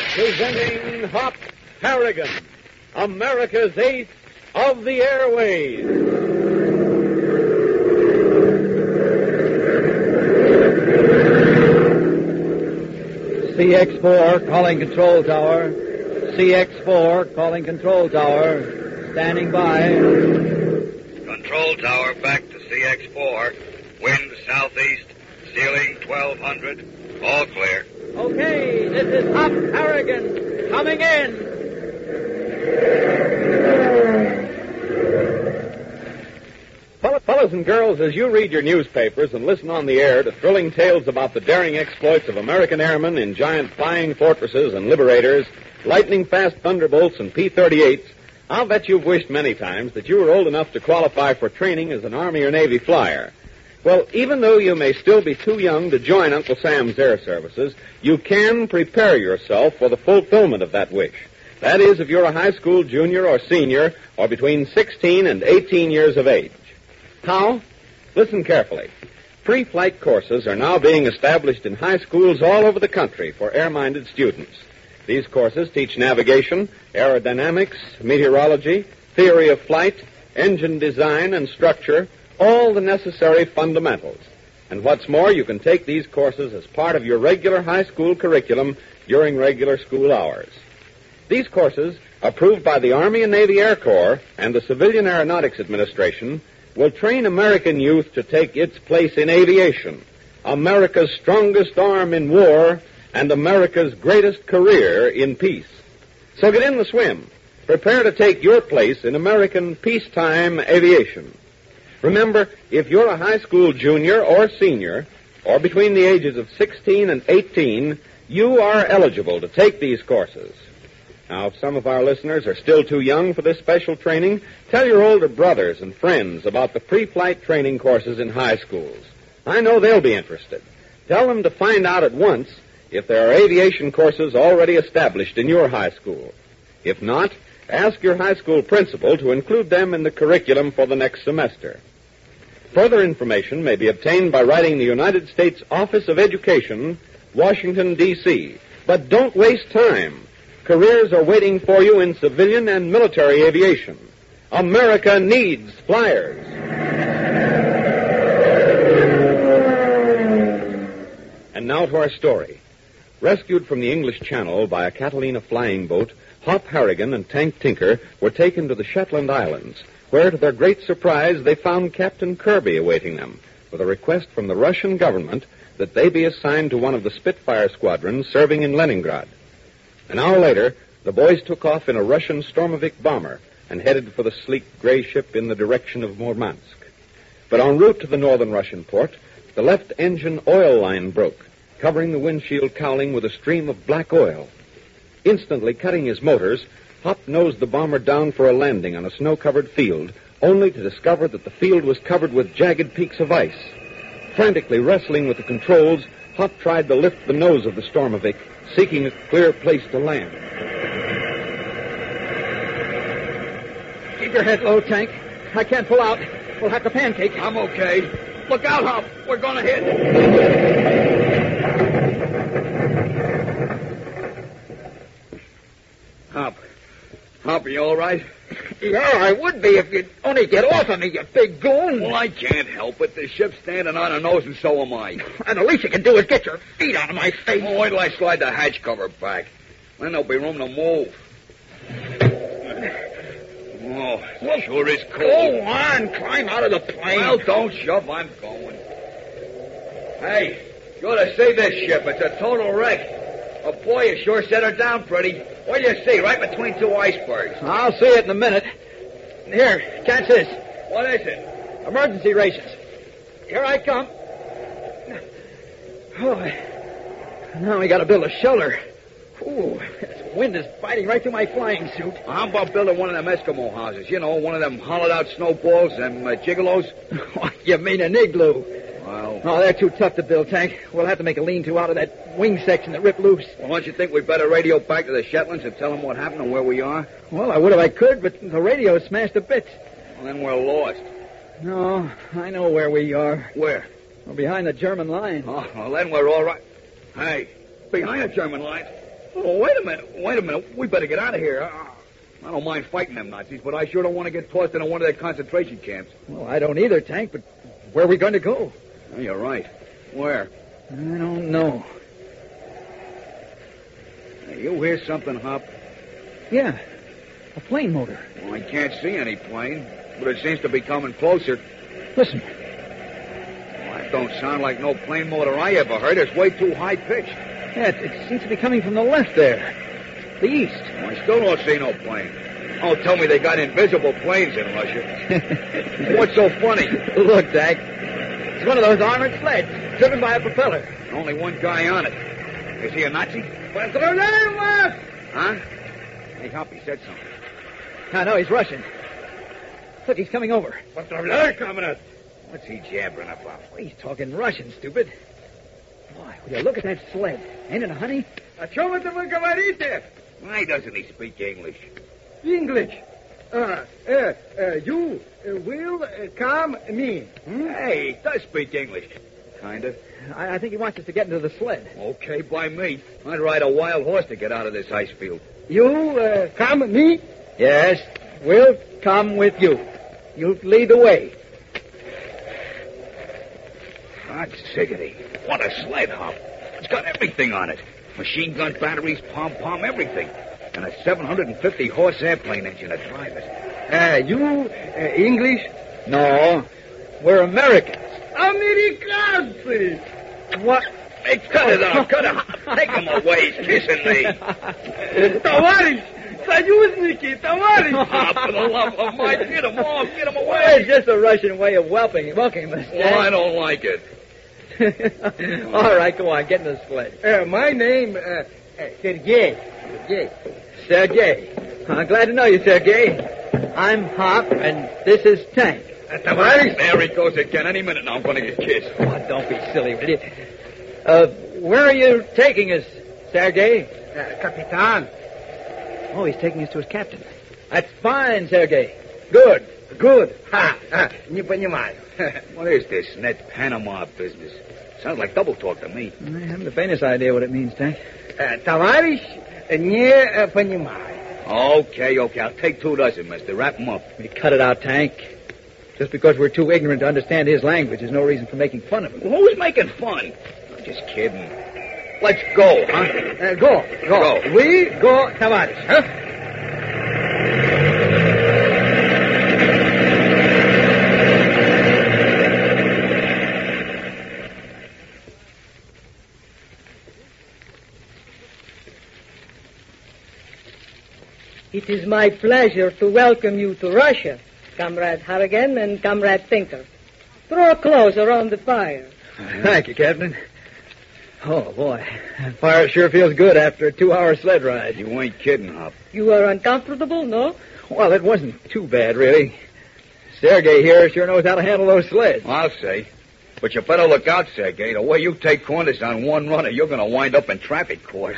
Presenting Hop Harrigan, America's ace of the airways. CX-4 calling control tower. CX-4 calling control tower. Standing by. Control tower back to CX-4. Wind southeast. Ceiling 1200. All clear. Okay, this is Hop Harrigan coming in. Fellas and girls, as you read your newspapers and listen on the air to thrilling tales about the daring exploits of American airmen in giant flying fortresses and liberators, lightning-fast Thunderbolts and P-38s, I'll bet you've wished many times that you were old enough to qualify for training as an Army or Navy flyer. Well, even though you may still be too young to join Uncle Sam's Air Services, you can prepare yourself for the fulfillment of that wish. That is, if you're a high school junior or senior or between 16 and 18 years of age. How? Listen carefully. Pre-flight courses are now being established in high schools all over the country for air-minded students. These courses teach navigation, aerodynamics, meteorology, theory of flight, engine design and structure, all the necessary fundamentals. And what's more, you can take these courses as part of your regular high school curriculum during regular school hours. These courses, approved by the Army and Navy Air Corps and the Civilian Aeronautics Administration, will train American youth to take its place in aviation, America's strongest arm in war and America's greatest career in peace. So get in the swim. Prepare to take your place in American peacetime aviation. Remember, if you're a high school junior or senior, or between the ages of 16 and 18, you are eligible to take these courses. Now, if some of our listeners are still too young for this special training, tell your older brothers and friends about the pre-flight training courses in high schools. I know they'll be interested. Tell them to find out at once if there are aviation courses already established in your high school. If not, ask your high school principal to include them in the curriculum for the next semester. Further information may be obtained by writing the United States Office of Education, Washington, D.C. But don't waste time. Careers are waiting for you in civilian and military aviation. America needs flyers. And now to our story. Rescued from the English Channel by a Catalina flying boat, Hop Harrigan and Tank Tinker were taken to the Shetland Islands, where, to their great surprise, they found Captain Kirby awaiting them, with a request from the Russian government that they be assigned to one of the Spitfire squadrons serving in Leningrad. An hour later, the boys took off in a Russian Stormovik bomber and headed for the sleek gray ship in the direction of Murmansk. But en route to the northern Russian port, the left engine oil line broke, covering the windshield cowling with a stream of black oil. Instantly cutting his motors, Hop nosed the bomber down for a landing on a snow-covered field, only to discover that the field was covered with jagged peaks of ice. Frantically wrestling with the controls, Hop tried to lift the nose of the Stormovik, seeking a clear place to land. Keep your head low, Tank. I can't pull out. We'll have to pancake. I'm okay. Look out, Hop. We're going to hit. Hop, are you all right? Yeah, I would be if you'd only get off of me, you big goon. Well, I can't help it. The ship's standing on her nose, and so am I. And the least you can do is get your feet out of my face. Oh, wait till I slide the hatch cover back. Then there'll be room to move. Oh, it sure is cold. Go on, climb out of the plane. Well, don't shove. I'm going. Hey, you ought to see this ship. It's a total wreck. Oh, boy, you sure set her down pretty. What do you see? Right between two icebergs. I'll see it in a minute. Here, catch this. What is it? Emergency rations. Here I come. Oh, now we got to build a shelter. Ooh, this wind is biting right through my flying suit. Well, how about building one of them Eskimo houses? You know, one of them hollowed-out snowballs, them gigolos? You mean an igloo? Well... Oh, they're too tough to build, Tank. We'll have to make a lean-to out of that wing section that ripped loose. Well, don't you think we'd better radio back to the Shetlands and tell them what happened and where we are? Well, I would if I could, but the radio smashed to bits. Well, then we're lost. No, I know where we are. Where? We're behind the German line. Oh, well, then we're all right. Hey, behind the German line? Oh, wait a minute. We better get out of here. I don't mind fighting them Nazis, but I sure don't want to get tossed into one of their concentration camps. Well, I don't either, Tank, but where are we going to go? Oh, you're right. Where? I don't know. Hey, you hear something, Hop? Yeah, a plane motor. Well, I can't see any plane, but it seems to be coming closer. Listen. Well, that don't sound like no plane motor I ever heard. It's way too high-pitched. Yeah, it seems to be coming from the left there. The east. Well, I still don't see no plane. Oh, tell me they got invisible planes in Russia. What's so funny? Look, Tank. It's one of those armored sleds, driven by a propeller. Only one guy on it. Is he a Nazi? Huh? Huh? Hey, Hop, he said something. No, he's Russian. Look, he's coming over. What's he jabbering about? Well, he's talking Russian, stupid. Boy, will you look at that sled? Ain't it, honey? Why doesn't he speak English? English. You will come me. Hey, he does speak English. Kinda. I think he wants us to get into the sled. Okay, by me. I'd ride a wild horse to get out of this ice field. You come me? Yes, we'll come with you. You lead the way. God siggity. What a sled, Hop. It's got everything on it. Machine gun batteries, pom-pom, everything. And a 750-horse airplane engine to drive it. You English? No, we're Americans. Americans! What? Hey, cut it out. Cut it out. Take him away. He's kissing me. Товарищ! Союзники! Товарищ! Oh, for the love of Mike, get him off. Get him Well, away. it's just a Russian way of welcoming us. Well, I don't like it. All right, go on. Get in the sled. My name, Sergei. Sergei. I'm glad to know you, Sergei. I'm Hop, and this is Tank. There he goes again. Any minute now, I'm going to get kissed. Oh, don't be silly, will you? Where are you taking us, Sergei? Капитан. Oh, he's taking us to his captain. That's fine, Sergei. Good. Good. Не понимаю. What is this net Panama business? Sounds like double talk to me. I haven't the faintest idea what it means, Tank. Товарищ, не понимаю. Okay. I'll take 2 dozen, mister. Wrap him up. We cut it out, Tank. Just because we're too ignorant to understand his language is no reason for making fun of him. Who's making fun? I'm just kidding. Let's go, huh? Go. We go, товарищ, huh? It is my pleasure to welcome you to Russia, Comrade Harrigan and Comrade Tinker. Draw close around the fire. Thank you, Captain. Oh, boy. That fire sure feels good after a 2-hour sled ride. You ain't kidding, Hop. You are uncomfortable, no? Well, it wasn't too bad, really. Sergei here sure knows how to handle those sleds. I'll say. But you better look out, Sergei. The way you take corners on one runner, you're going to wind up in traffic court.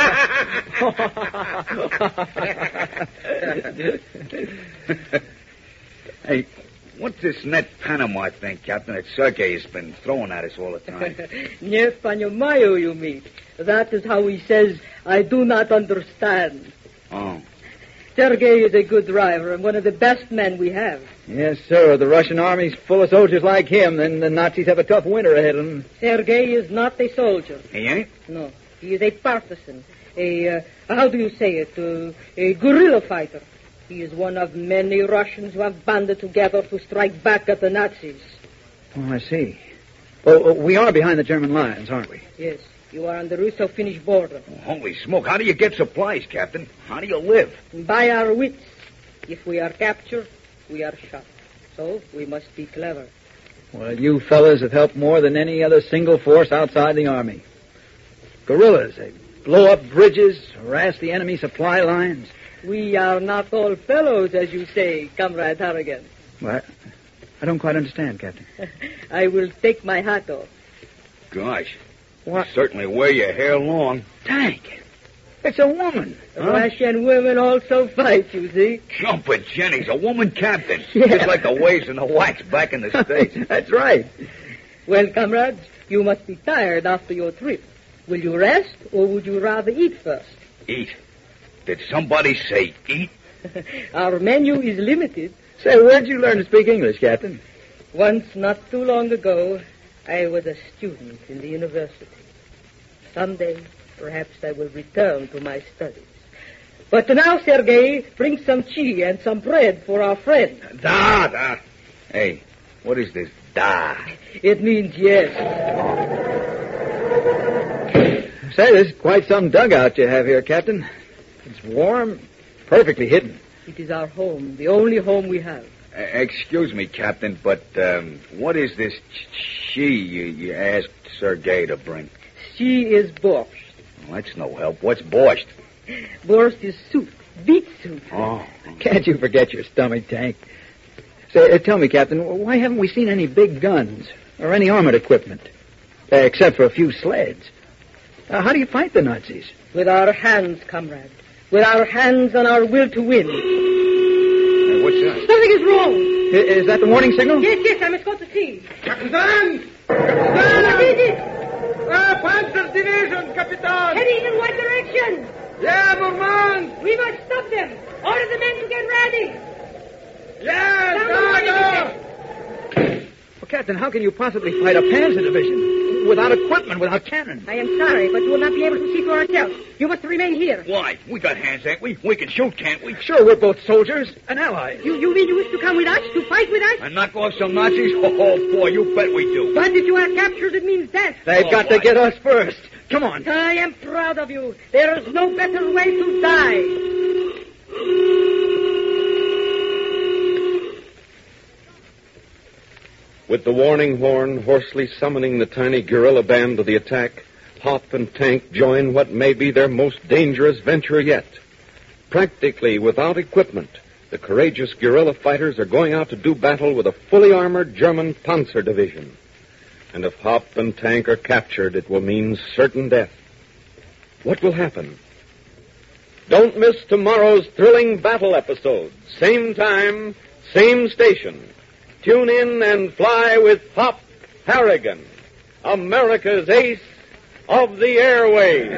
Hey, what's this net Panama thing, Captain, that Sergei has been throwing at us all the time? Не понимаю, you mean. That is how he says, I do not understand. Oh. Sergei is a good driver and one of the best men we have. Yes, sir. The Russian army's full of soldiers like him, then the Nazis have a tough winter ahead of them. Sergei is not a soldier. He ain't? No. He is a partisan. How do you say it? A guerrilla fighter. He is one of many Russians who have banded together to strike back at the Nazis. Oh, I see. Well, we are behind the German lines, aren't we? Yes. You are on the Russo-Finnish border. Oh, holy smoke. How do you get supplies, Captain? How do you live? By our wits. If we are captured, we are shot. So we must be clever. Well, you fellas have helped more than any other single force outside the Army. Guerrillas, they blow up bridges, harass the enemy supply lines. We are not all fellows, as you say, Comrade Harrigan. What? I don't quite understand, Captain. I will take my hat off. Gosh. What? You certainly wear your hair long. Tank! It's a woman. Russian women also fight, you see. Jumping Jenny's a woman captain. Yeah. Just like the waves and the wax back in the States. That's right. Well, comrades, you must be tired after your trip. Will you rest, or would you rather eat first? Eat. Did somebody say eat? Our menu is limited. Say, where'd you learn to speak English, Captain? Once, not too long ago, I was a student in the university. Someday, perhaps I will return to my studies. But now, Sergei, bring some tea and some bread for our friend. Da. Hey, what is this da? It means yes. Say, this is quite some dugout you have here, Captain. It's warm, perfectly hidden. It is our home, the only home we have. Excuse me, Captain, but what is this you asked Sergei to bring? She is borscht. Well, that's no help. What's borscht? Borscht is soup, beet soup. Oh. Can't you forget your stomach tank? Say, tell me, Captain, why haven't we seen any big guns or any armored equipment? Except for a few sleds. How do you fight the Nazis? With our hands, comrade. With our hands and our will to win. What's that? Something is wrong. Is that the warning signal? Yes, I must go to see. Kapitan! What is it? Panzer Division, Kapitan! Heading in what direction? Yeah, Murmansk! We must stop them. Order the men to get ready. Yeah, Down the line, Well, Captain, how can you possibly fight a panzer division without equipment, without cannon? I am sorry, but you will not be able to see for ourselves. You must remain here. Why? We got hands, ain't we? We can shoot, can't we? Sure, we're both soldiers and allies. You mean you wish to come with us, to fight with us? And knock off some Nazis? Oh, boy, you bet we do. But if you are captured, it means death. They've got to why? get us first. Come on. I am proud of you. There is no better way to die. With the warning horn hoarsely summoning the tiny guerrilla band to the attack, Hop and Tank join what may be their most dangerous venture yet. Practically without equipment, the courageous guerrilla fighters are going out to do battle with a fully armored German Panzer division. And if Hop and Tank are captured, it will mean certain death. What will happen? Don't miss tomorrow's thrilling battle episode. Same time, same station. Tune in and fly with Hop Harrigan, America's ace of the airways.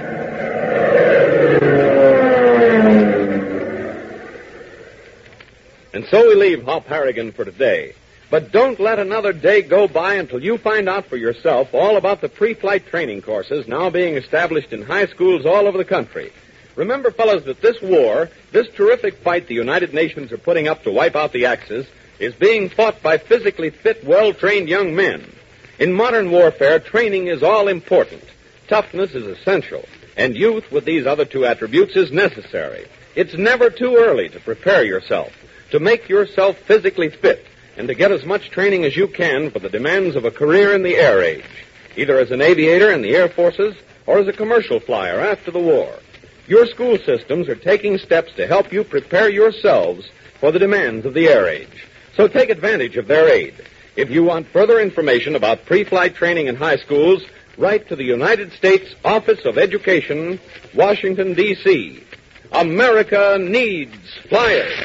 And so we leave Hop Harrigan for today. But don't let another day go by until you find out for yourself all about the pre-flight training courses now being established in high schools all over the country. Remember, fellas, that this war, this terrific fight the United Nations are putting up to wipe out the Axis, is being fought by physically fit, well-trained young men. In modern warfare, training is all important. Toughness is essential, and youth with these other two attributes is necessary. It's never too early to prepare yourself, to make yourself physically fit, and to get as much training as you can for the demands of a career in the air age, either as an aviator in the Air Forces or as a commercial flyer after the war. Your school systems are taking steps to help you prepare yourselves for the demands of the air age. So take advantage of their aid. If you want further information about pre-flight training in high schools, write to the United States Office of Education, Washington, D.C. America needs flyers.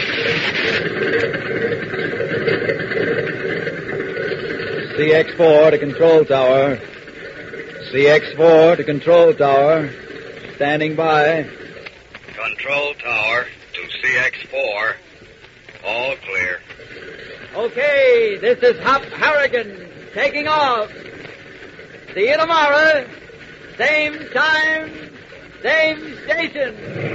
CX-4 to control tower. CX-4 to control tower. Standing by. Control tower to CX-4. All clear. Okay, this is Hop Harrigan taking off. See you tomorrow. Same time, same station.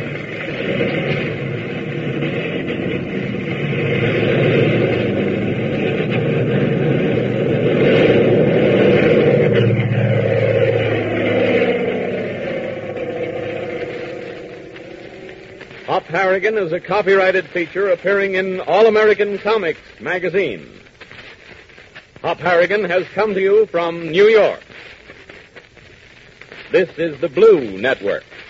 Hop Harrigan is a copyrighted feature appearing in All-American Comics magazine. Hop Harrigan has come to you from New York. This is the Blue Network.